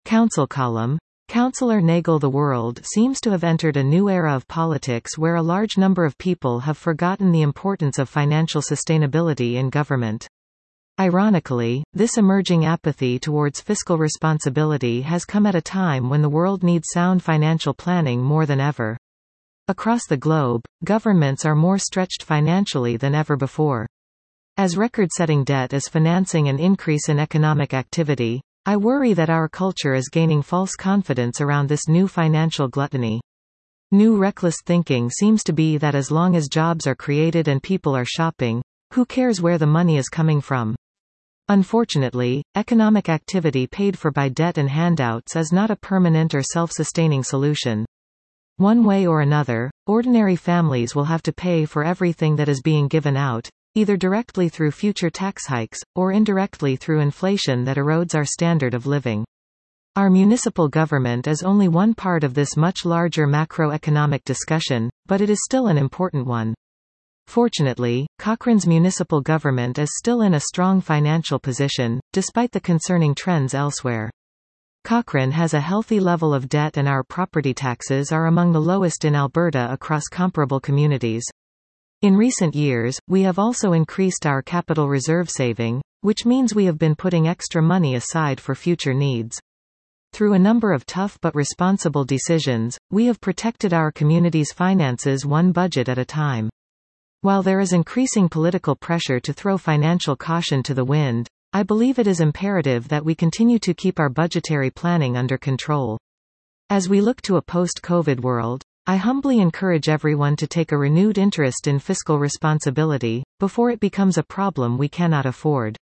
Council column. Councillor Nagel. The world seems to have entered a new era of politics where a large number of people have forgotten the importance of financial sustainability in government. Ironically, this emerging apathy towards fiscal responsibility has come at a time when the world needs sound financial planning more than ever. Across the globe, governments are more stretched financially than ever before. As record-setting debt is financing an increase in economic activity, I worry that our culture is gaining false confidence around this new financial gluttony. New reckless thinking seems to be that as long as jobs are created and people are shopping, who cares where the money is coming from? Unfortunately, economic activity paid for by debt and handouts is not a permanent or self-sustaining solution. One way or another, ordinary families will have to pay for everything that is being given out, either directly through future tax hikes, or indirectly through inflation that erodes our standard of living. Our municipal government is only one part of this much larger macroeconomic discussion, but it is still an important one. Fortunately, Cochrane's municipal government is still in a strong financial position, despite the concerning trends elsewhere. Cochrane has a healthy level of debt and our property taxes are among the lowest in Alberta across comparable communities. In recent years, we have also increased our capital reserve saving, which means we have been putting extra money aside for future needs. Through a number of tough but responsible decisions, we have protected our community's finances one budget at a time. While there is increasing political pressure to throw financial caution to the wind, I believe it is imperative that we continue to keep our budgetary planning under control. As we look to a post-COVID world, I humbly encourage everyone to take a renewed interest in fiscal responsibility, before it becomes a problem we cannot afford.